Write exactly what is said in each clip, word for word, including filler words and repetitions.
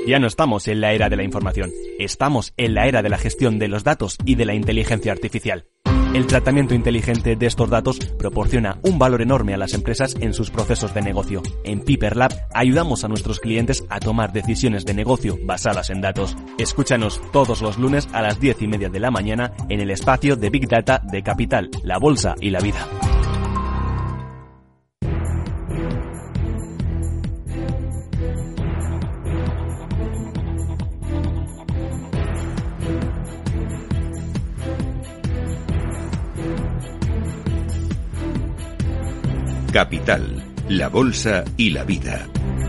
Ya no estamos en la era de la información, estamos en la era de la gestión de los datos y de la inteligencia artificial. El tratamiento inteligente de estos datos proporciona un valor enorme a las empresas en sus procesos de negocio. En Piper Lab ayudamos a nuestros clientes a tomar decisiones de negocio basadas en datos. Escúchanos todos los lunes a las diez y media de la mañana en el espacio de Big Data de Capital, La Bolsa y la Vida. Capital, la Bolsa y la Vida.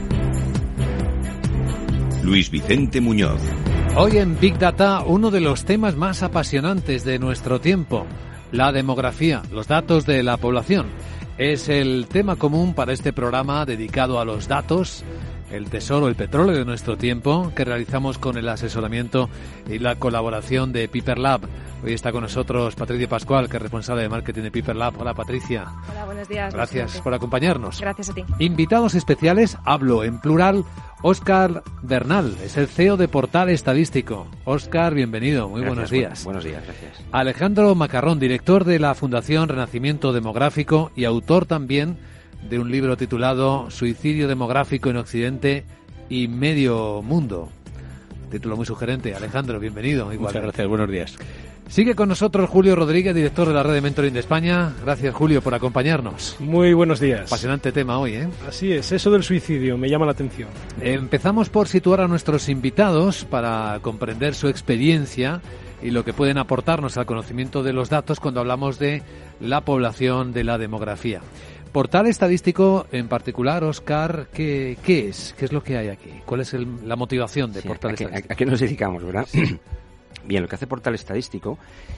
Luis Vicente Muñoz. Hoy en Big Data, uno de los temas más apasionantes de nuestro tiempo, la demografía, los datos de la población. Es el tema común para este programa dedicado a los datos, el tesoro, el petróleo de nuestro tiempo, que realizamos con el asesoramiento y la colaboración de Piper Lab. Hoy está con nosotros Patricia Pascual, que es responsable de marketing de Piper Lab. Hola, Patricia. Hola, buenos días. Gracias presidente. por acompañarnos. Gracias a ti. Invitados especiales, hablo en plural, Óscar Bernal, es el C E O de Portal Estadístico. Óscar, bienvenido, muy Gracias, buenos días. Buenos días, gracias. Alejandro Macarrón, director de la Fundación Renacimiento Demográfico y autor también de un libro titulado Suicidio demográfico en Occidente y Medio Mundo. Título muy sugerente. Alejandro, bienvenido. Igual. Muchas gracias, buenos días. Sigue con nosotros Julio Rodríguez, director de la red de Mentoring de España. Gracias, Julio, por acompañarnos. Muy buenos días. Apasionante tema hoy, ¿eh? Así es, eso del suicidio me llama la atención. Empezamos por situar a nuestros invitados para comprender su experiencia y lo que pueden aportarnos al conocimiento de los datos cuando hablamos de la población, de la demografía. Portal Estadístico en particular, Óscar, ¿qué, ¿qué es? ¿Qué es lo que hay aquí? ¿Cuál es el, la motivación de Sí, Portal ¿a qué, Estadístico? ¿A qué nos dedicamos, verdad? Bien, lo que hace Portal Estadístico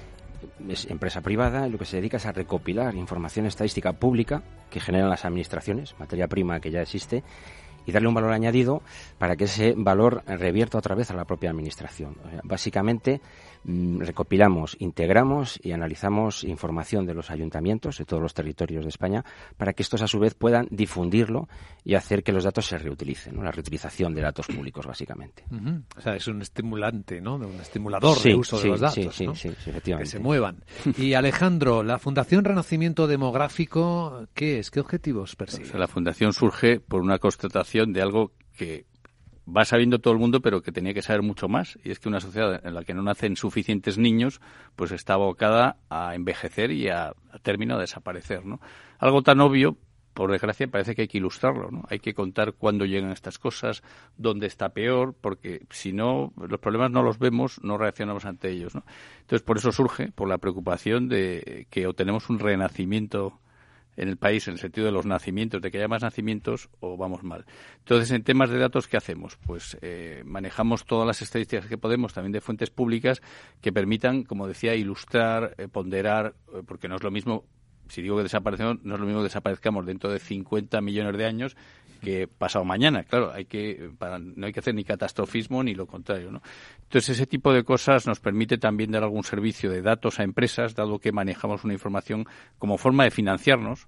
es empresa privada, lo que se dedica es a recopilar información estadística pública que generan las administraciones, materia prima que ya existe, y darle un valor añadido para que ese valor revierta otra vez a la propia administración. O sea, básicamente mmm, recopilamos, integramos y analizamos información de los ayuntamientos de todos los territorios de España para que estos a su vez puedan difundirlo y hacer que los datos se reutilicen, ¿no? La reutilización de datos públicos básicamente. Uh-huh. O sea, es un estimulante, ¿no? Un estimulador sí, de uso sí, de los datos, sí, sí, ¿no? sí, sí, efectivamente. Que se muevan. Y Alejandro, la Fundación Renacimiento Demográfico, ¿qué es? ¿Qué objetivos persigue? O sea, la fundación surge por una constatación de algo que va sabiendo todo el mundo, pero que tenía que saber mucho más, y es que una sociedad en la que no nacen suficientes niños, pues está abocada a envejecer y a, a término a desaparecer, ¿no? Algo tan obvio, por desgracia, parece que hay que ilustrarlo, ¿no? Hay que contar cuándo llegan estas cosas, dónde está peor, porque si no, los problemas no los vemos, no reaccionamos ante ellos, ¿no? Entonces, por eso surge, por la preocupación de que o tenemos un renacimiento en el país, en el sentido de los nacimientos, de que haya más nacimientos o vamos mal. Entonces, en temas de datos, ¿qué hacemos? Pues eh, manejamos todas las estadísticas que podemos, también de fuentes públicas, que permitan, como decía, ilustrar, eh, ponderar, eh, porque no es lo mismo, si digo que desaparecemos, no es lo mismo que desaparezcamos dentro de cincuenta millones de años que pasado mañana. Claro, hay que para, no hay que hacer ni catastrofismo ni lo contrario, ¿no? Entonces, ese tipo de cosas nos permite también dar algún servicio de datos a empresas, dado que manejamos una información como forma de financiarnos,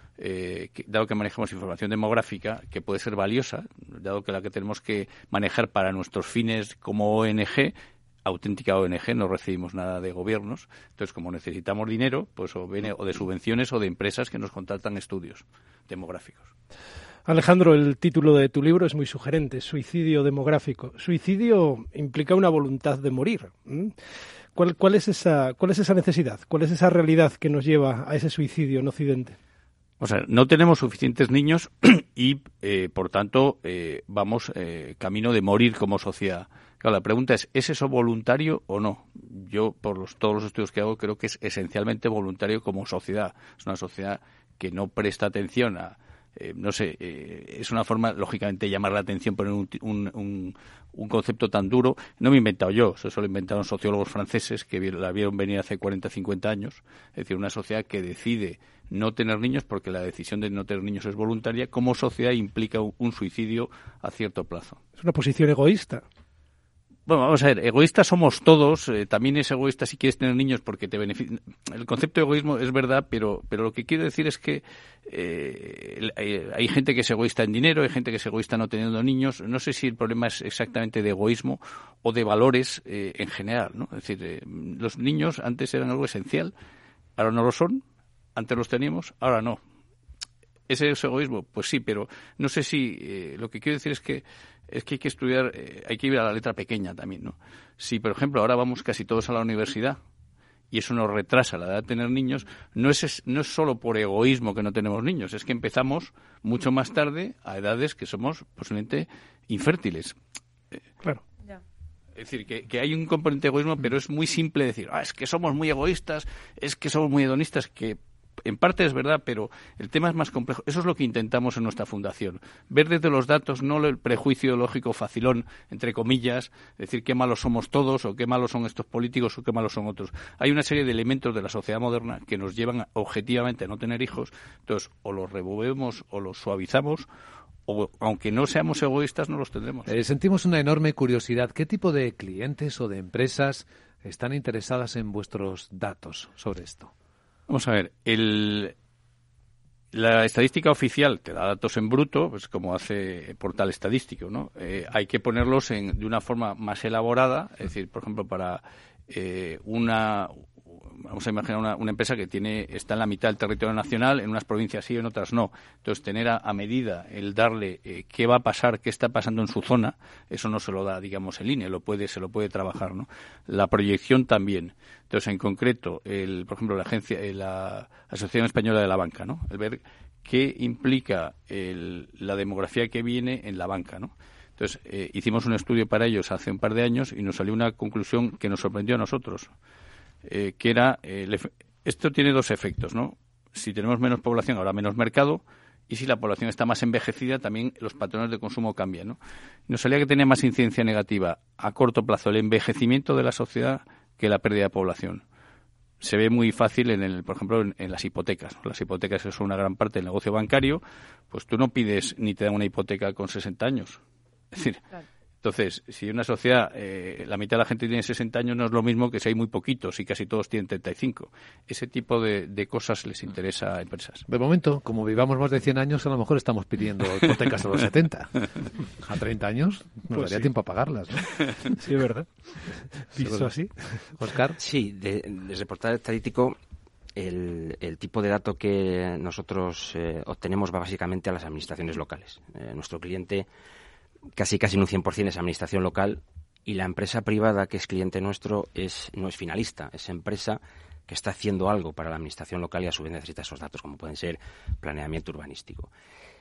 eh, que, dado que manejamos información demográfica que puede ser valiosa, dado que la que tenemos que manejar para nuestros fines como O N G, auténtica O N G, no recibimos nada de gobiernos. Entonces, como necesitamos dinero, pues o viene o de subvenciones o de empresas que nos contratan estudios demográficos. Alejandro, el título de tu libro es muy sugerente, Suicidio demográfico. Suicidio implica una voluntad de morir. ¿Cuál, cuál es esa, cuál es esa necesidad? ¿Cuál es esa realidad que nos lleva a ese suicidio en Occidente? O sea, no tenemos suficientes niños y, eh, por tanto, eh, vamos eh, camino de morir como sociedad. Claro, la pregunta es, ¿es eso voluntario o no? Yo, por los, todos los estudios que hago, creo que es esencialmente voluntario como sociedad. Es una sociedad que no presta atención a... Eh, no sé, eh, es una forma, lógicamente, de llamar la atención, poner un, un, un, un concepto tan duro. No me he inventado yo, eso lo inventaron sociólogos franceses que la vieron venir hace cuarenta, cincuenta años. Es decir, una sociedad que decide no tener niños porque la decisión de no tener niños es voluntaria, como sociedad implica un, un suicidio a cierto plazo. Es una posición egoísta. Bueno, vamos a ver, egoístas somos todos, eh, también es egoísta si quieres tener niños porque te beneficia. El concepto de egoísmo es verdad, pero pero lo que quiero decir es que eh, hay, hay gente que es egoísta en dinero, hay gente que es egoísta no teniendo niños. No sé si el problema es exactamente de egoísmo o de valores eh, en general, ¿no? Es decir, eh, los niños antes eran algo esencial, ahora no lo son, antes los teníamos, ahora no. ¿Ese es egoísmo? Pues sí, pero no sé si eh, lo que quiero decir es que es que hay que estudiar, eh, hay que ir a la letra pequeña también, ¿no? Si, por ejemplo, ahora vamos casi todos a la universidad y eso nos retrasa la edad de tener niños, no es, no es solo por egoísmo que no tenemos niños, es que empezamos mucho más tarde a edades que somos posiblemente infértiles. Claro. Es decir, que, que hay un componente de egoísmo, pero es muy simple decir, ah, es que somos muy egoístas, es que somos muy hedonistas, que en parte es verdad, pero el tema es más complejo. Eso es lo que intentamos en nuestra fundación. Ver desde los datos, no el prejuicio lógico facilón, entre comillas, decir qué malos somos todos, o qué malos son estos políticos, o qué malos son otros. Hay una serie de elementos de la sociedad moderna que nos llevan objetivamente a no tener hijos. Entonces, o los removemos o los suavizamos, o aunque no seamos egoístas, no los tendremos. Eh, sentimos una enorme curiosidad. ¿Qué tipo de clientes o de empresas están interesadas en vuestros datos sobre esto? Vamos a ver, el, la estadística oficial te da datos en bruto, pues como hace Portal Estadístico, ¿no? Eh, hay que ponerlos en, de una forma más elaborada, es decir, por ejemplo, para eh, una... Vamos a imaginar una, una empresa que tiene está en la mitad del territorio nacional, en unas provincias sí, en otras no. Entonces, tener a, a medida el darle eh, qué va a pasar, qué está pasando en su zona, eso no se lo da, digamos, el I N E, lo puede, se lo puede trabajar, ¿no? La proyección también. Entonces, en concreto, el, por ejemplo, la agencia, eh, la Asociación Española de la Banca, ¿no? El ver qué implica el, la demografía que viene en la banca, ¿no? Entonces, eh, hicimos un estudio para ellos hace un par de años y nos salió una conclusión que nos sorprendió a nosotros. Eh, que era, eh, efe- esto tiene dos efectos, ¿no? Si tenemos menos población, habrá menos mercado, y si la población está más envejecida, también los patrones de consumo cambian, ¿no? Nos salía que tenía más incidencia negativa a corto plazo el envejecimiento de la sociedad que la pérdida de población. Se ve muy fácil, en el, por ejemplo, en, en las hipotecas, ¿no? Las hipotecas son una gran parte del negocio bancario, pues tú no pides ni te dan una hipoteca con sesenta años. Es decir, claro. Entonces, si una sociedad, eh, la mitad de la gente tiene sesenta años, no es lo mismo que si hay muy poquitos y casi todos tienen treinta y cinco. Ese tipo de, de cosas les interesa a empresas. De momento, como vivamos más de cien años, a lo mejor estamos pidiendo hipotecas a los setenta. A treinta años nos pues daría sí. tiempo a pagarlas, ¿no? Sí, es verdad. ¿Visto así? Oscar. Sí, de, desde Portal Estadístico, el, el tipo de dato que nosotros eh, obtenemos va básicamente a las administraciones locales. Eh, nuestro cliente casi casi en un cien por ciento es administración local, y la empresa privada que es cliente nuestro es no es finalista, es empresa que está haciendo algo para la administración local y a su vez necesita esos datos, como pueden ser planeamiento urbanístico.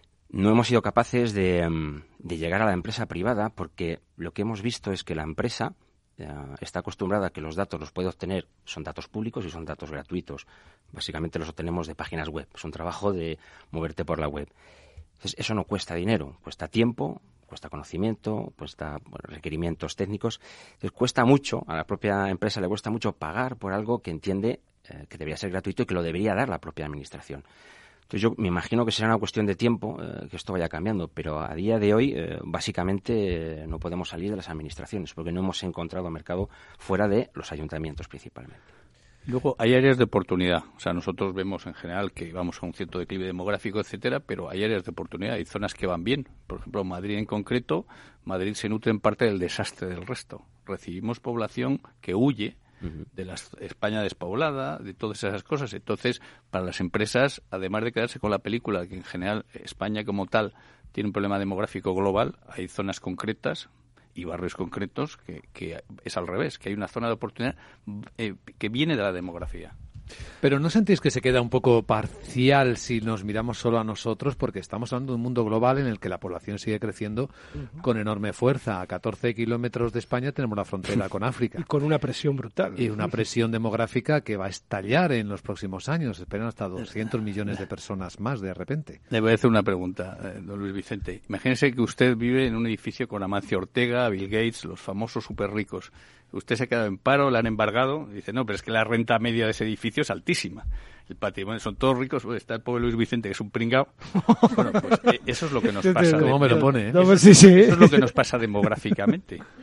No hemos sido capaces de, de llegar a la empresa privada porque lo que hemos visto es que la empresa eh, está acostumbrada a que los datos los puede obtener, son datos públicos y son datos gratuitos. Básicamente los obtenemos de páginas web, es un trabajo de moverte por la web. Entonces, eso no cuesta dinero, cuesta tiempo, cuesta conocimiento, cuesta bueno, requerimientos técnicos. Entonces, cuesta mucho, a la propia empresa le cuesta mucho pagar por algo que entiende eh, que debería ser gratuito y que lo debería dar la propia administración. Entonces, yo me imagino que será una cuestión de tiempo eh, que esto vaya cambiando, pero a día de hoy, eh, básicamente, eh, no podemos salir de las administraciones porque no hemos encontrado mercado fuera de los ayuntamientos principalmente. Luego hay áreas de oportunidad. O sea, nosotros vemos en general que vamos a un cierto declive demográfico, etcétera, pero hay áreas de oportunidad. Hay zonas que van bien. Por ejemplo, Madrid en concreto, Madrid se nutre en parte del desastre del resto. Recibimos población que huye uh-huh. de la España despoblada, de todas esas cosas. Entonces, para las empresas, además de quedarse con la película, que en general España como tal tiene un problema demográfico global, hay zonas concretas y barrios concretos que, que es al revés, que hay una zona de oportunidad eh, que viene de la demografía. Pero ¿no sentís que se queda un poco parcial si nos miramos solo a nosotros? Porque estamos hablando de un mundo global en el que la población sigue creciendo uh-huh. con enorme fuerza. A catorce kilómetros de España tenemos la frontera con África. Y con una presión brutal. Y una presión demográfica que va a estallar en los próximos años. Esperan hasta doscientos millones de personas más de repente. Le voy a hacer una pregunta, eh, don Luis Vicente. Imagínese que usted vive en un edificio con Amancio Ortega, Bill Gates, los famosos súper ricos. Usted se ha quedado en paro, le han embargado, y dice, no, pero es que la renta media de ese edificio es altísima. El patrimonio, son todos ricos, pues está el pobre Luis Vicente, que es un pringao. Bueno, pues eh, eso es lo que nos pasa. ¿Cómo me lo pone? Eh? No, pues sí, sí. Eso es lo que nos pasa demográficamente.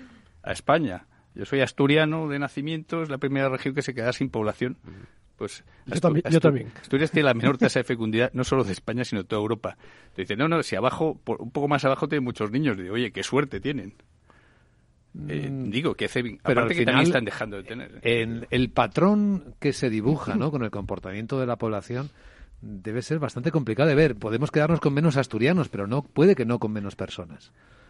a España. Yo soy asturiano de nacimiento, es la primera región que se queda sin población. Pues yo, Astu- también, yo Astu- también. Asturias tiene la menor tasa de fecundidad, no solo de España, sino de toda Europa. Te dicen, no, no, si abajo, por, un poco más abajo tienen muchos niños. Digo, oye, qué suerte tienen. Eh, Mm, digo, que hace, pero aparte al que final, también están dejando de tener. En el patrón que se dibuja, ¿no?, con el comportamiento de la población, debe ser bastante complicado de ver. Podemos quedarnos con menos asturianos, pero no puede que no con menos personas.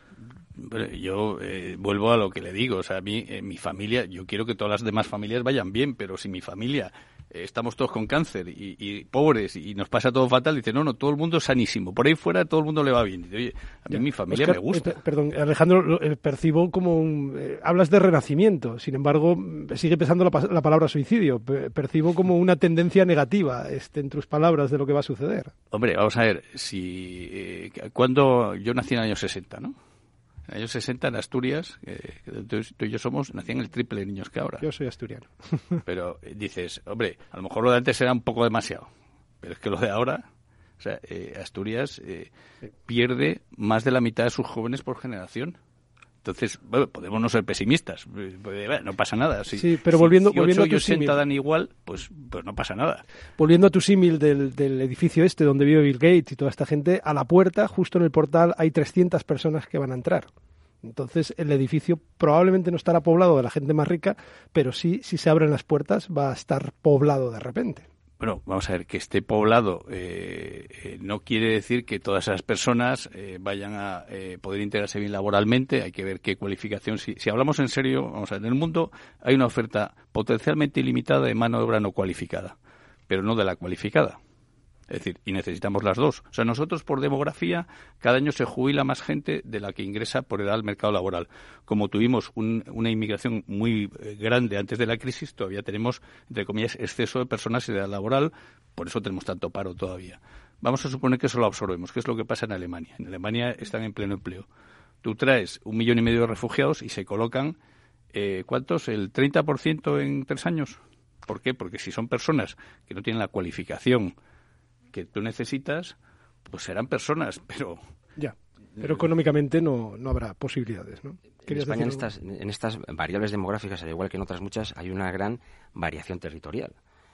Bueno, yo eh, vuelvo a lo que le digo, o sea, a mí, eh, mi familia, yo quiero que todas las demás familias vayan bien, pero si mi familia eh, estamos todos con cáncer y, y pobres y nos pasa todo fatal, dice, no, no, todo el mundo es sanísimo, por ahí fuera todo el mundo le va bien. Dice, oye, a mí Ya. mi familia Oscar, me gusta. eh, per- perdón, Alejandro, lo- eh, percibo como un... eh, hablas de renacimiento, sin embargo, mm, sigue pesando la, pa- la palabra suicidio. Pe- percibo como una tendencia negativa este, en tus palabras de lo que va a suceder. Hombre, vamos a ver, si eh, cuando yo nací en el año sesenta, ¿no? En el año sesenta en Asturias, eh, tú, tú y yo somos, nacían el triple de niños que ahora. Yo soy asturiano. Pero eh, dices, hombre, a lo mejor lo de antes era un poco demasiado, pero es que lo de ahora, o sea, eh, Asturias eh, pierde más de la mitad de sus jóvenes por generación. Entonces, bueno, podemos no ser pesimistas, eh, bueno, no pasa nada. Si, Sí, pero volviendo- si volviendo a ocho y tu ochenta símil. dan igual, pues, pues no pasa nada. Volviendo a tu símil del, del edificio este donde vive Bill Gates y toda esta gente, a la puerta, justo en el portal, hay trescientas personas que van a entrar. Entonces, el edificio probablemente no estará poblado de la gente más rica, pero sí, si se abren las puertas, va a estar poblado de repente. Bueno, vamos a ver, que esté poblado eh, eh, no quiere decir que todas esas personas eh, vayan a eh, poder integrarse bien laboralmente. Hay que ver qué cualificación. Si, si hablamos en serio, vamos a ver, en el mundo hay una oferta potencialmente ilimitada de mano de obra no cualificada, pero no de la cualificada. Es decir, y necesitamos las dos. O sea, nosotros por demografía, cada año se jubila más gente de la que ingresa por edad al mercado laboral. Como tuvimos un, una inmigración muy eh, grande antes de la crisis, todavía tenemos, entre comillas, exceso de personas en edad laboral, por eso tenemos tanto paro todavía. Vamos a suponer que eso lo absorbemos, que es lo que pasa en Alemania. En Alemania están en pleno empleo. Tú traes un millón y medio de refugiados y se colocan, eh, ¿cuántos? ¿El treinta por ciento en tres años? ¿Por qué? Porque si son personas que no tienen la cualificación que tú necesitas, pues serán personas, pero... Ya, pero económicamente no, no habrá posibilidades, ¿no? En España, en decir estas, en estas variables demográficas, al igual que en otras muchas, hay una gran variación territorial.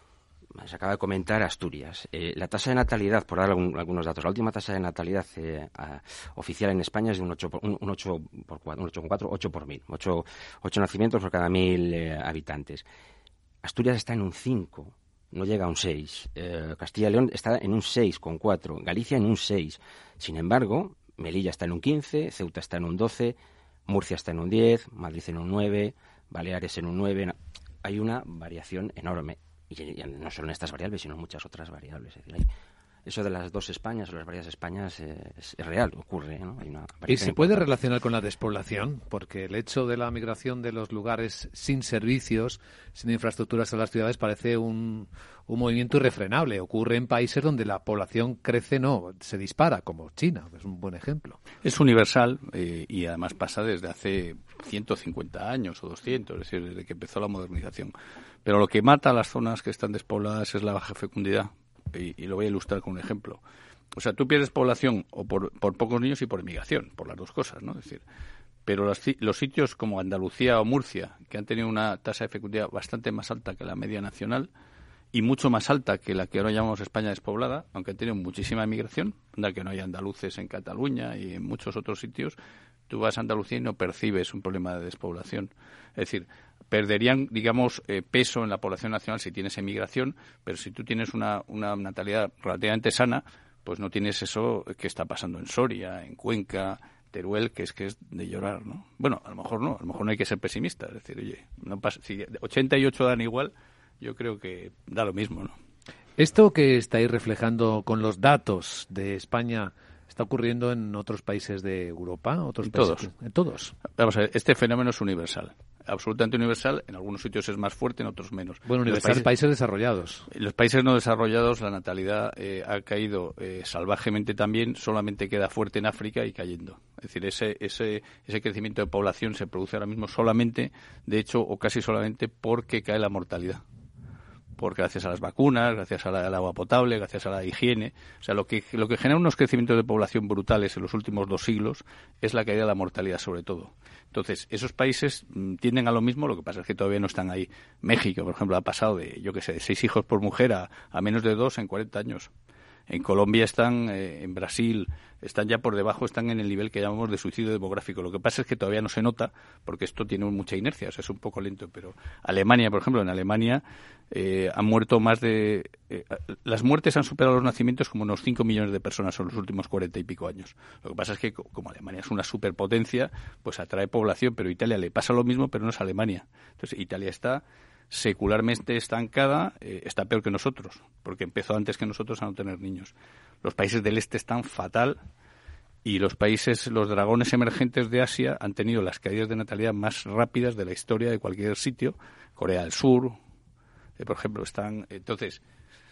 Se acaba de comentar Asturias. Eh, la tasa de natalidad, por dar algún, algunos datos, la última tasa de natalidad eh, a, oficial en España es de un ocho por, un, un ocho por cuatro, un ocho coma cuatro, ocho por mil, ocho, ocho nacimientos por cada mil eh, habitantes. Asturias está en un cinco. No llega a un seis. Eh, Castilla y León está en un seis coma cuatro. Galicia en un seis. Sin embargo, Melilla está en un quince, Ceuta está en un doce, Murcia está en un diez, Madrid en un nueve, Baleares en un nueve. Hay una variación enorme. Y, y no solo en estas variables, sino en muchas otras variables. Es decir, hay, eso de las dos Españas o las varias Españas eh, es, es real, ocurre, ¿no? Hay una ¿Y se puede importante. relacionar con la despoblación? Porque el hecho de la migración de los lugares sin servicios, sin infraestructuras a las ciudades, parece un, un movimiento irrefrenable. Ocurre en países donde la población crece, no, se dispara, como China, es un buen ejemplo. Es universal eh, y además pasa desde hace ciento cincuenta años o doscientos, es decir, desde que empezó la modernización. Pero lo que mata a las zonas que están despobladas es la baja fecundidad. Y, y lo voy a ilustrar con un ejemplo. O sea, tú pierdes población o por, por pocos niños y por inmigración, por las dos cosas, ¿no? Es decir, pero los, los sitios como Andalucía o Murcia, que han tenido una tasa de fecundidad bastante más alta que la media nacional y mucho más alta que la que ahora llamamos España despoblada, aunque han tenido muchísima inmigración, anda que no hay andaluces en Cataluña y en muchos otros sitios, tú vas a Andalucía y no percibes un problema de despoblación. Es decir, perderían, digamos, eh, peso en la población nacional si tienes emigración, pero si tú tienes una, una natalidad relativamente sana, pues no tienes eso que está pasando en Soria, en Cuenca, Teruel, que es que es de llorar, ¿no? Bueno, a lo mejor no, a lo mejor no hay que ser pesimista, es decir, oye, no pasa, si ochenta y ocho dan igual, yo creo que da lo mismo, ¿no? Esto que estáis reflejando con los datos de España está ocurriendo en otros países de Europa, otros En países, todos. en todos. Vamos a ver, este fenómeno es universal, absolutamente universal. En algunos sitios es más fuerte, en otros menos. Bueno, En los universal, países, países, países desarrollados. en los países no desarrollados la natalidad eh, ha caído eh, salvajemente también, solamente queda fuerte en África y cayendo. Es decir, ese, ese, ese crecimiento de población se produce ahora mismo solamente, de hecho, o casi solamente porque cae la mortalidad. por gracias a las vacunas, gracias a la, al agua potable, gracias a la higiene. O sea, lo que, lo que genera unos crecimientos de población brutales en los últimos dos siglos es la caída de la mortalidad, sobre todo. Entonces, esos países mmm, tienden a lo mismo, lo que pasa es que todavía no están ahí. México, por ejemplo, ha pasado de, yo qué sé, de seis hijos por mujer a, a menos de dos en cuarenta años. En Colombia están, eh, en Brasil, están ya por debajo, están en el nivel que llamamos de suicidio demográfico. Lo que pasa es que todavía no se nota, porque esto tiene mucha inercia, o sea, es un poco lento. Pero Alemania, por ejemplo, en Alemania eh, han muerto más de... Eh, las muertes han superado los nacimientos como unos cinco millones de personas en los últimos cuarenta y pico años. Lo que pasa es que, como Alemania es una superpotencia, pues atrae población, pero Italia le pasa lo mismo, pero no es Alemania. Entonces, Italia está secularmente estancada, eh, está peor que nosotros, porque empezó antes que nosotros a no tener niños. Los países del este están fatal y los países, los dragones emergentes de Asia han tenido las caídas de natalidad más rápidas de la historia de cualquier sitio. Corea del Sur, eh, por ejemplo, están... Entonces,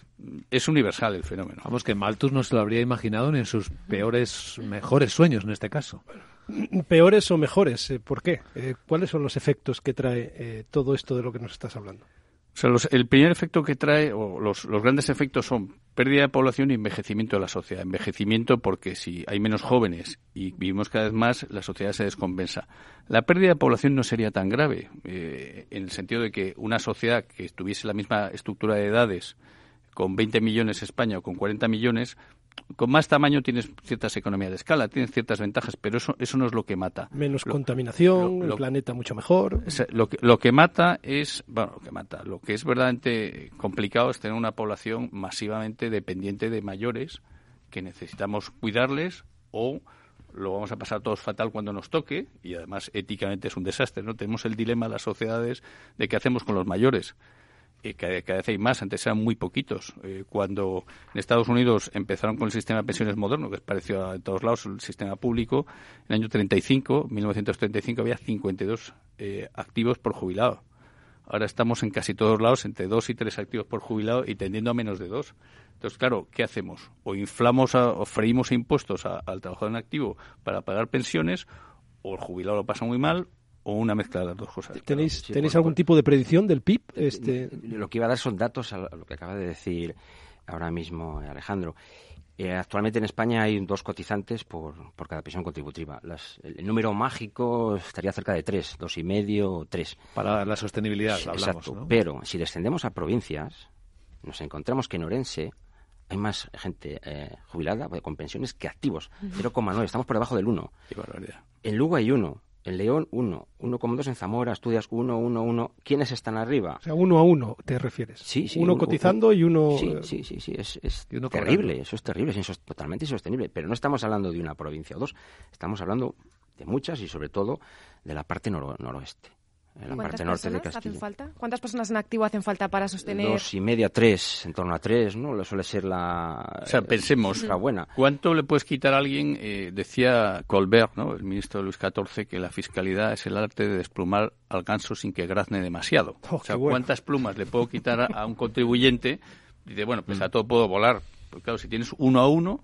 es universal el fenómeno. Vamos, que Malthus no se lo habría imaginado ni en sus peores, mejores sueños en este caso. ¿Peores o mejores? ¿Por qué? ¿Cuáles son los efectos que trae eh, todo esto de lo que nos estás hablando? O sea, los, el primer efecto que trae, o los, los grandes efectos son pérdida de población y envejecimiento de la sociedad. Envejecimiento porque si hay menos jóvenes y vivimos cada vez más, la sociedad se descompensa. La pérdida de población no sería tan grave, eh, en el sentido de que una sociedad que tuviese la misma estructura de edades, con veinte millones España o con cuarenta millones, con más tamaño tienes ciertas economías de escala, tienes ciertas ventajas, pero eso eso no es lo que mata. Menos lo, contaminación, lo, lo, el planeta mucho mejor. Lo que, lo que mata es, bueno, lo que mata, lo que es verdaderamente complicado es tener una población masivamente dependiente de mayores que necesitamos cuidarles o lo vamos a pasar todos fatal cuando nos toque y además éticamente es un desastre, ¿no? Tenemos el dilema de las sociedades de qué hacemos con los mayores. Eh, cada, cada vez hay más, antes eran muy poquitos. Eh, cuando en Estados Unidos empezaron con el sistema de pensiones moderno, que es parecido a todos lados, el sistema público, en el año treinta y cinco, mil novecientos treinta y cinco, había cincuenta y dos eh, activos por jubilado. Ahora estamos en casi todos lados entre dos y tres activos por jubilado y tendiendo a menos de dos. Entonces, claro, ¿qué hacemos? O inflamos a, o freímos impuestos a, al trabajador en activo para pagar pensiones, o el jubilado lo pasa muy mal, o una mezcla de las dos cosas. ¿Tenéis, sí, ¿tenéis por, algún por, tipo de predicción del P I B? Este... Lo que iba a dar son datos a lo que acaba de decir ahora mismo Alejandro. Eh, actualmente en España hay dos cotizantes por, por cada pensión contributiva. Las, el, el número mágico estaría cerca de tres, dos y medio o tres. Para la sostenibilidad, sí, hablamos, exacto, ¿no? Pero si descendemos a provincias, nos encontramos que en Orense hay más gente eh, jubilada con pensiones que activos. cero coma nueve, estamos por debajo del uno. Qué barbaridad. En Lugo hay uno. En León, uno. uno coma dos en Zamora, Asturias, uno, uno, uno. ¿Quiénes están arriba? O sea, uno a uno, ¿te refieres? Sí, sí. Uno un, cotizando un, y uno... Sí, sí, sí, sí. Es, es uno terrible, cobrando. Eso es terrible, es insos- totalmente insostenible. Pero no estamos hablando de una provincia o dos, estamos hablando de muchas y sobre todo de la parte noro- noroeste. En la ¿Cuántas parte norte de personas Castilla. hacen falta? ¿Cuántas personas en activo hacen falta para sostener? Dos y media, tres, en torno a tres, ¿no? Suele ser la... O sea, pensemos, la buena. ¿Cuánto le puedes quitar a alguien? Eh, decía Colbert, ¿no?, el ministro de Luis catorce, que la fiscalidad es el arte de desplumar al ganso sin que grazne demasiado. Oh, o sea, bueno. ¿cuántas plumas le puedo quitar a, a un contribuyente? Dice, bueno, pues a todo puedo volar. Pues claro, si tienes uno a uno,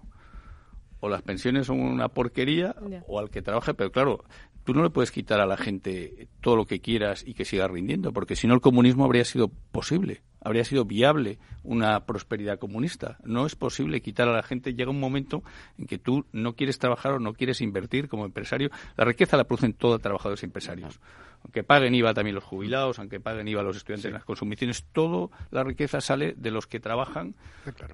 o las pensiones son una porquería, Ya. o al que trabaje, pero claro, tú no le puedes quitar a la gente todo lo que quieras y que siga rindiendo, porque si no el comunismo habría sido posible, habría sido viable una prosperidad comunista. No es posible quitar a la gente. Llega un momento en que tú no quieres trabajar o no quieres invertir como empresario. La riqueza la producen todos trabajadores y empresarios. Aunque paguen I V A también los jubilados, aunque paguen I V A los estudiantes en las consumiciones, toda la riqueza sale de los que trabajan. Claro.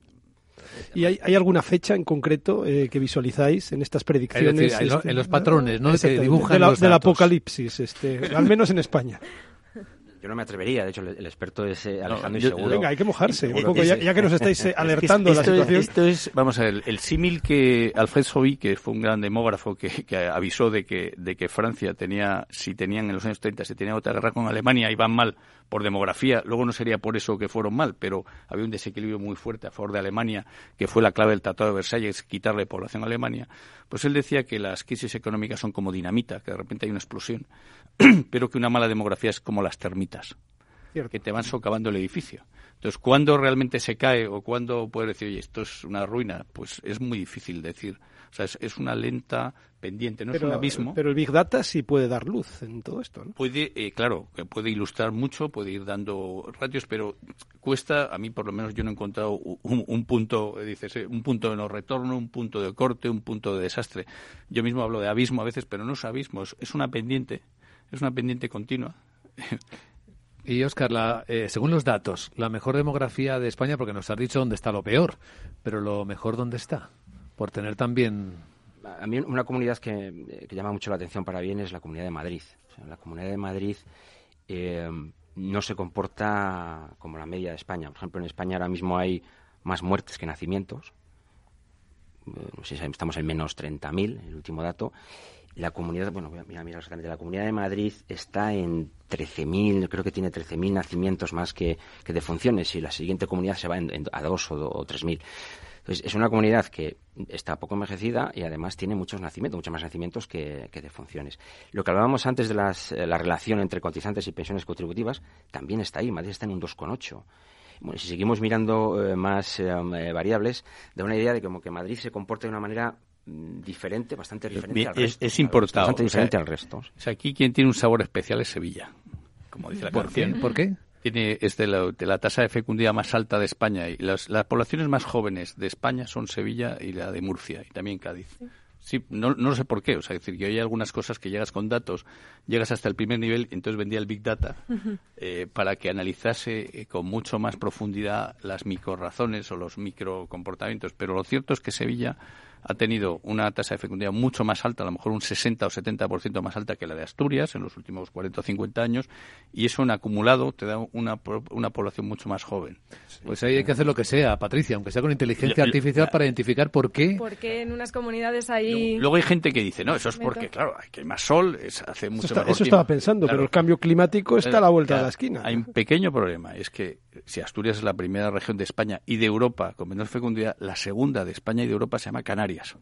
¿Y hay, hay alguna fecha en concreto eh, que visualizáis en estas predicciones? Es decir, en, lo- este, en los patrones, ¿no?, que Exactamente, dibujan de la- los del datos. apocalipsis, este, al menos en España. Yo no me atrevería, de hecho, el, el experto es eh, Alejandro yo- y seguro. Venga, hay que mojarse un seguro poco, que ya, sí. ya que nos estáis eh, alertando de la esto situación. Es, esto es, vamos a ver, el símil que Alfred Sauvy, que fue un gran demógrafo que, que avisó de que, de que Francia tenía, si tenían en los años treinta, si tenían otra guerra con Alemania, iban mal por demografía, luego no sería por eso que fueron mal, pero había un desequilibrio muy fuerte a favor de Alemania, que fue la clave del Tratado de Versalles, quitarle población a Alemania. Pues él decía que las crisis económicas son como dinamita, que de repente hay una explosión, pero que una mala demografía es como las termitas, Cierto. que te van socavando el edificio. Entonces, ¿cuándo realmente se cae o cuándo puedes decir, oye, esto es una ruina? Pues es muy difícil decir. O sea, es, es una lenta pendiente, no pero, es un abismo. Pero el Big Data sí puede dar luz en todo esto, ¿no? Puede, eh, claro, que puede ilustrar mucho, puede ir dando ratios, pero cuesta, a mí por lo menos yo no he encontrado un, un punto, dices, eh, un punto de no retorno, un punto de corte, un punto de desastre. Yo mismo hablo de abismo a veces, pero no es abismo, es, es una pendiente, es una pendiente continua. Y Óscar, la, eh, según los datos, la mejor demografía de España, porque nos has dicho dónde está lo peor, pero lo mejor dónde está, por tener también... A mí una comunidad que, que llama mucho la atención para bien es la Comunidad de Madrid. O sea, la Comunidad de Madrid eh, no se comporta como la media de España. Por ejemplo, en España ahora mismo hay más muertes que nacimientos. Eh, no sé si estamos en menos treinta mil, el último dato. La comunidad, bueno, mira, mira exactamente, la Comunidad de Madrid está en trece mil, creo que tiene trece mil nacimientos más que, que defunciones, y la siguiente comunidad se va en, en, a dos o, o tres mil. Entonces, es una comunidad que está poco envejecida y además tiene muchos nacimientos, muchos más nacimientos que, que defunciones. Lo que hablábamos antes de las, la relación entre cotizantes y pensiones contributivas también está ahí. Madrid está en un dos coma ocho. Bueno, si seguimos mirando eh, más eh, variables, da una idea de como que Madrid se comporta de una manera diferente, bastante diferente Bien, al resto. Es, es importado. Bastante diferente o sea, al resto. O sea, aquí quien tiene un sabor especial es Sevilla, como dice la ¿Por canción. qué? ¿Por qué? Tiene, es de la, de la tasa de fecundidad más alta de España, y las, las poblaciones más jóvenes de España son Sevilla y la de Murcia, y también Cádiz. Sí. Sí, no, no sé por qué, o sea, es decir, que hay algunas cosas que llegas con datos, llegas hasta el primer nivel, y entonces vendía el Big Data uh-huh. eh, para que analizase eh, con mucho más profundidad las microrazones o los microcomportamientos. Pero lo cierto es que Sevilla ha tenido una tasa de fecundidad mucho más alta, a lo mejor un sesenta o setenta por ciento más alta que la de Asturias en los últimos cuarenta o cincuenta años, y eso en acumulado te da una, una población mucho más joven. Pues ahí hay que hacer lo que sea, Patricia, aunque sea con inteligencia lo, lo, artificial, la, para identificar por qué. Porque en unas comunidades hay... Luego, luego hay gente que dice, no, eso es porque, claro, hay que hay más sol, es, hace mucho eso está, mejor Eso tiempo. estaba pensando, claro, pero el cambio climático está a la vuelta claro, de la esquina. Hay un pequeño problema, es que si Asturias es la primera región de España y de Europa con menor fecundidad, la segunda de España y de Europa se llama Canarias.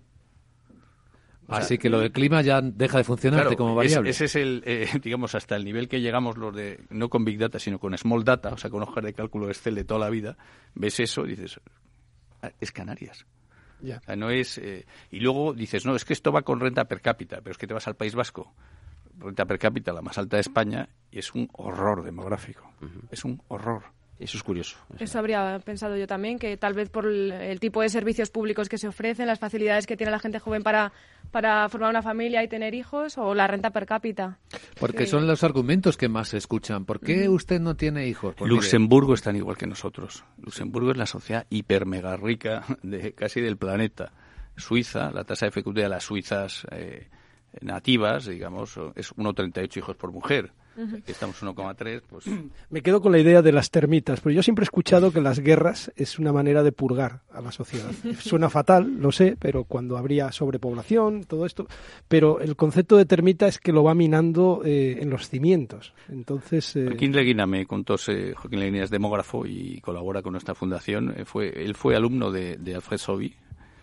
O sea, así que lo del clima ya deja de funcionar claro, como variable. Ese es el, eh, digamos, hasta el nivel que llegamos los de, no con Big Data, sino con Small Data, o sea, con hojas de cálculo Excel de toda la vida, ves eso y dices, ah, es Canarias. Yeah. O sea, no es, eh, y luego dices, no, es que esto va con renta per cápita, pero es que te vas al País Vasco, renta per cápita la más alta de España, y es un horror demográfico. Uh-huh. Es un horror. Eso es curioso. Eso. Eso habría pensado yo también, que tal vez por el, el tipo de servicios públicos que se ofrecen, las facilidades que tiene la gente joven para, para formar una familia y tener hijos, o la renta per cápita. Porque sí. son los argumentos que más se escuchan. ¿Por qué uh-huh. usted no tiene hijos? Pues Luxemburgo están igual que nosotros. Luxemburgo es la sociedad hiper mega rica de casi del planeta. Suiza, la tasa de fecundidad de las suizas eh, nativas, digamos, es uno coma treinta y ocho hijos por mujer. Uh-huh. Aquí estamos uno coma tres, pues... Me quedo con la idea de las termitas, pero yo siempre he escuchado que las guerras es una manera de purgar a la sociedad. Suena fatal, lo sé, pero cuando habría sobrepoblación, todo esto... Pero el concepto de termita es que lo va minando eh, en los cimientos. Entonces... Eh... Joaquín Leguina me contó, eh, Joaquín Leguina es demógrafo y colabora con nuestra fundación. Eh, fue, él fue alumno de, de Alfred Sobey.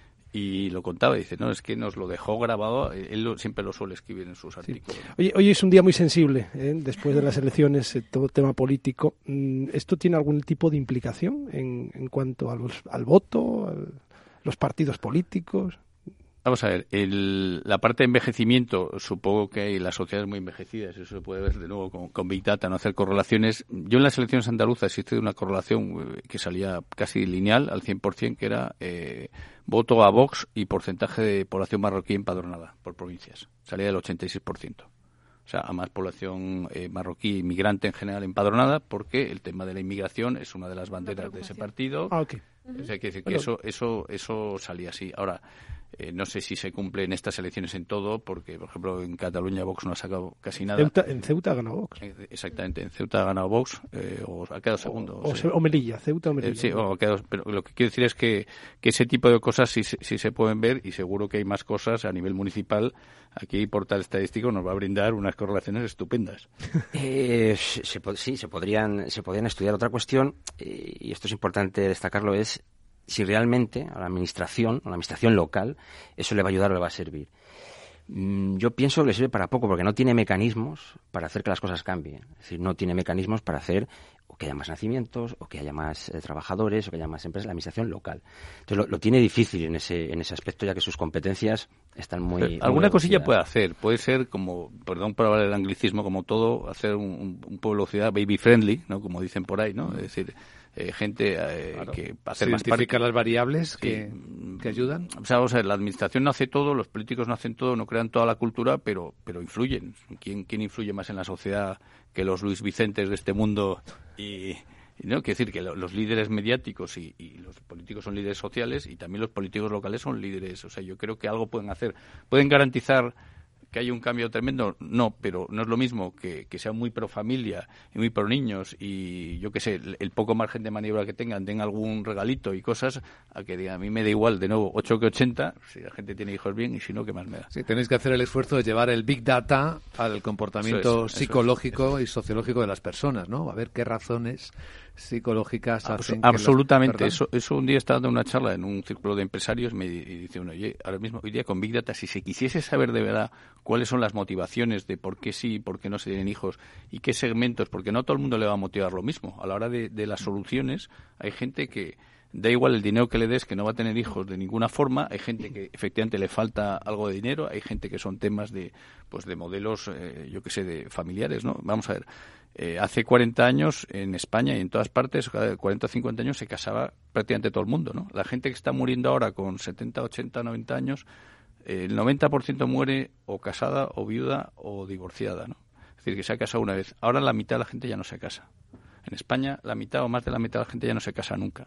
Y lo contaba, dice, no, es que nos lo dejó grabado, él lo, siempre lo suele escribir en sus artículos. Sí. Oye, hoy es un día muy sensible, ¿eh? Después de las elecciones, eh, todo tema político. ¿Esto tiene algún tipo de implicación en, en cuanto a los, al voto, a los partidos políticos? Vamos a ver, el, la parte de envejecimiento, supongo que hay las sociedades muy envejecidas, eso se puede ver de nuevo con, con Big Data, no hacer correlaciones. Yo en las elecciones andaluzas existe una correlación que salía casi lineal al cien por ciento, que era eh, voto a Vox y porcentaje de población marroquí empadronada por provincias. Salía del ochenta y seis por ciento. O sea, a más población eh, marroquí inmigrante en general empadronada, porque el tema de la inmigración es una de las banderas de ese partido. Ah, okay. O sea, hay que decir que eso, eso, eso salía así. Ahora, eh, no sé si se cumple en estas elecciones en todo, porque, por ejemplo, en Cataluña Vox no ha sacado casi nada. Ceuta, en Ceuta ha ganado Vox. Exactamente, en Ceuta ha ganado Vox, eh, o ha quedado segundo. O, o, sea. o Melilla, Ceuta o Melilla. Eh, sí, o ha quedado, pero lo que quiero decir es que, que ese tipo de cosas sí, sí se pueden ver, y seguro que hay más cosas a nivel municipal. Aquí Portal Estadístico nos va a brindar unas correlaciones estupendas. Eh, se, sí, se podrían, se podrían estudiar. Otra cuestión, eh, y esto es importante destacarlo, es si realmente a la administración, a la administración local, eso le va a ayudar o le va a servir. Yo pienso que le sirve para poco, porque no tiene mecanismos para hacer que las cosas cambien. Es decir, no tiene mecanismos para hacer o que haya más nacimientos, o que haya más eh, trabajadores, o que haya más empresas, la administración local. Entonces lo, lo tiene difícil en ese en ese aspecto, ya que sus competencias están muy... Pero alguna muy cosilla puede hacer. Puede ser como, perdón por hablar del anglicismo, como todo, hacer un, un pueblo ciudad baby friendly, ¿no? Como dicen por ahí, ¿no? Es decir... Eh, gente eh, claro. que hacer más identificar las variables sí. que, que ayudan. O sea, vamos a ver, la administración no hace todo, los políticos no hacen todo, no crean toda la cultura, pero pero influyen. ¿Quién, quién influye más en la sociedad que los Luis Vicentes de este mundo? Y, y no, quiero decir que lo, los líderes mediáticos y, y los políticos son líderes sociales, y también los políticos locales son líderes. O sea, yo creo que algo pueden hacer. Pueden garantizar que haya un cambio tremendo, no, pero no es lo mismo que, que sea muy pro familia y muy pro niños, y yo qué sé, el, el poco margen de maniobra que tengan, den algún regalito y cosas, a que digan, a mí me da igual, de nuevo, ocho que ochenta, si la gente tiene hijos bien, y si no, ¿qué más me da? Sí, tenéis que hacer el esfuerzo de llevar el Big Data al comportamiento es, psicológico es, es. y sociológico de las personas, ¿no? A ver qué razones psicológicas Abs- hacen absolutamente. Que las, eso, eso un día estaba dando una charla en un círculo de empresarios, me y dice uno, oye, ahora mismo, hoy día con Big Data, si se quisiese saber de verdad cuáles son las motivaciones de por qué sí y por qué no se tienen hijos, y qué segmentos, porque no a todo el mundo le va a motivar lo mismo. A la hora de, de las soluciones, hay gente que da igual el dinero que le des, que no va a tener hijos de ninguna forma. Hay gente que efectivamente le falta algo de dinero, hay gente que son temas de pues de modelos, eh, yo qué sé, de familiares, ¿no? Vamos a ver, eh, hace cuarenta años en España y en todas partes, cada cuarenta o cincuenta años se casaba prácticamente todo el mundo, ¿no? La gente que está muriendo ahora con setenta, ochenta, noventa años, eh, el noventa por ciento muere o casada o viuda o divorciada, ¿no? Es decir, que se ha casado una vez. Ahora la mitad de la gente ya no se casa. En España la mitad o más de la mitad de la gente ya no se casa nunca.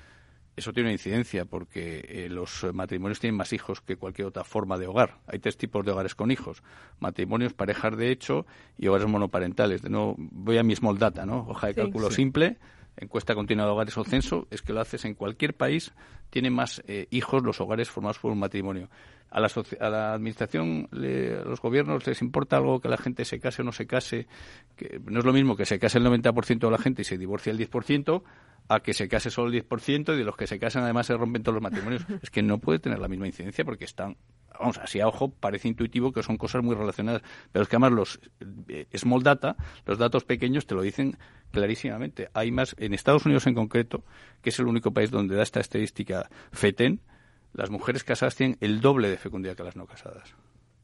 Eso tiene una incidencia, porque eh, los matrimonios tienen más hijos que cualquier otra forma de hogar. Hay tres tipos de hogares con hijos: matrimonios, parejas de hecho y hogares monoparentales. De nuevo, voy a mi Small Data, ¿no? Hoja de cálculo sí, sí. simple, encuesta continua de hogares o censo, es que lo haces en cualquier país, tienen más eh, hijos los hogares formados por un matrimonio. A la, a la administración, le, a los gobiernos, les importa algo que la gente se case o no se case, que no es lo mismo que se case el noventa por ciento de la gente y se divorcie el diez por ciento, a que se case solo el diez por ciento y de los que se casan además se rompen todos los matrimonios. Es que no puede tener la misma incidencia, porque están, vamos, así a ojo parece intuitivo que son cosas muy relacionadas, pero es que además los eh, small data, los datos pequeños te lo dicen clarísimamente. Hay más, en Estados Unidos en concreto, que es el único país donde da esta estadística FETEN, las mujeres casadas tienen el doble de fecundidad que las no casadas.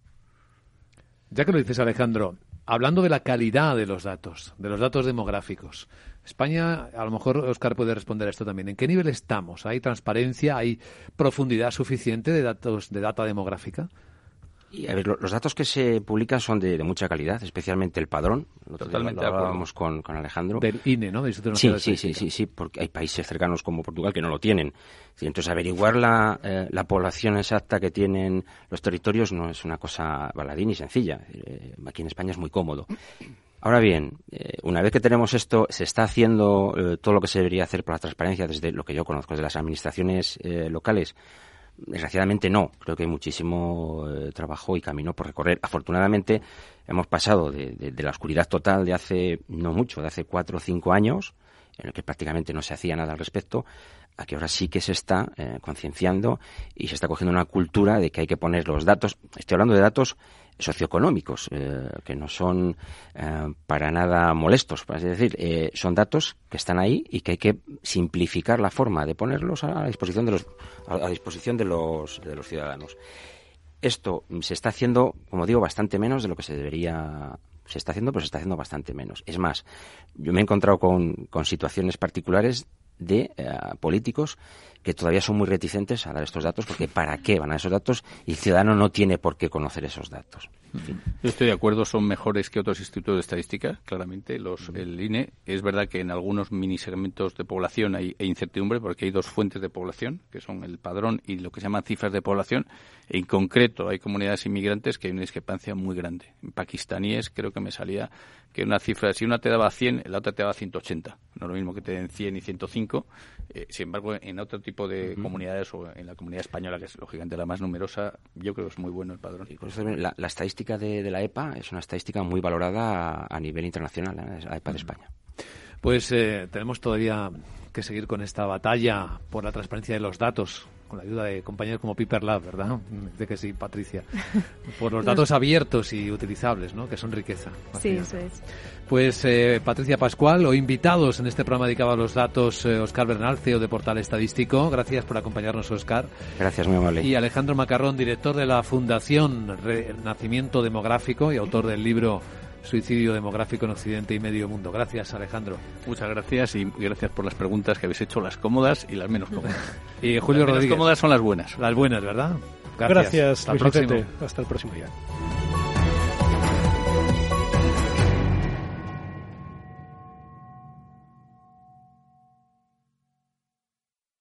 Ya que lo dices, Alejandro, hablando de la calidad de los datos, de los datos demográficos, España, a lo mejor Óscar puede responder a esto también. ¿En qué nivel estamos? ¿Hay transparencia? ¿Hay profundidad suficiente de datos de data demográfica? Y a ver, los datos que se publican son de, de mucha calidad, especialmente el padrón. Totalmente lo hablábamos con, con Alejandro. Del I N E, ¿no? Del Instituto sí, Nacional sí, de sí, Estadística. sí, sí, porque hay países cercanos como Portugal que no lo tienen. Entonces, averiguar la, eh, la población exacta que tienen los territorios no es una cosa baladí ni sencilla. Eh, aquí en España es muy cómodo. Ahora bien, eh, una vez que tenemos esto, se está haciendo eh, todo lo que se debería hacer por la transparencia desde lo que yo conozco, desde las administraciones eh, locales. Desgraciadamente no, creo que hay muchísimo eh, trabajo y camino por recorrer. Afortunadamente hemos pasado de, de, de la oscuridad total de hace no mucho, de hace cuatro o cinco años, en el que prácticamente no se hacía nada al respecto, a que ahora sí que se está eh, concienciando y se está cogiendo una cultura de que hay que poner los datos. Estoy hablando de datos socioeconómicos, eh, que no son eh, para nada molestos, es decir, eh, son datos que están ahí y que hay que simplificar la forma de ponerlos a disposición de los a disposición de los de los ciudadanos. Esto se está haciendo, como digo, bastante menos de lo que se debería. Se está haciendo, pero se está haciendo bastante menos. Es más, yo me he encontrado con, con situaciones particulares de eh, políticos que todavía son muy reticentes a dar estos datos, porque ¿para qué van a esos datos? Y el ciudadano no tiene por qué conocer esos datos. En fin. Yo estoy de acuerdo, son mejores que otros institutos de estadística, claramente. Los, el I N E, es verdad que en algunos minisegmentos de población hay, hay incertidumbre, porque hay dos fuentes de población, que son el padrón y lo que se llaman cifras de población. En concreto, hay comunidades inmigrantes que hay una discrepancia muy grande. En pakistaníes creo que me salía que una cifra, si una te daba cien, la otra te daba ciento ochenta. No es lo mismo que te den cien y ciento cinco. Eh, sin embargo, en otro tipo de uh-huh. comunidades, o en la comunidad española, que es lógicamente la más numerosa, yo creo que es muy bueno el padrón. Y por eso la, la estadística de, de la E P A es una estadística muy valorada a, a nivel internacional, ¿eh? La E P A de España. Pues eh, tenemos todavía que seguir con esta batalla por la transparencia de los datos con la ayuda de compañeros como Piper Lab, ¿verdad? De que sí, Patricia. Por los datos abiertos y utilizables, ¿no? Que son riqueza. Sí, eso es. Pues eh, Patricia Pascual, o invitados en este programa dedicado a los datos, eh, Óscar Bernal, C E O de Portal Estadístico. Gracias por acompañarnos, Óscar. Gracias, muy amable. Y Alejandro Macarrón, director de la Fundación Renacimiento Demográfico y autor del libro Suicidio demográfico en Occidente y Medio Mundo. Gracias, Alejandro. Muchas gracias y gracias por las preguntas que habéis hecho, las cómodas y las menos cómodas. Y Julio las Rodríguez. Las cómodas son las buenas. Las buenas, ¿verdad? Gracias, Gracias. Hasta Luis el próximo. Vicente. Hasta el próximo día.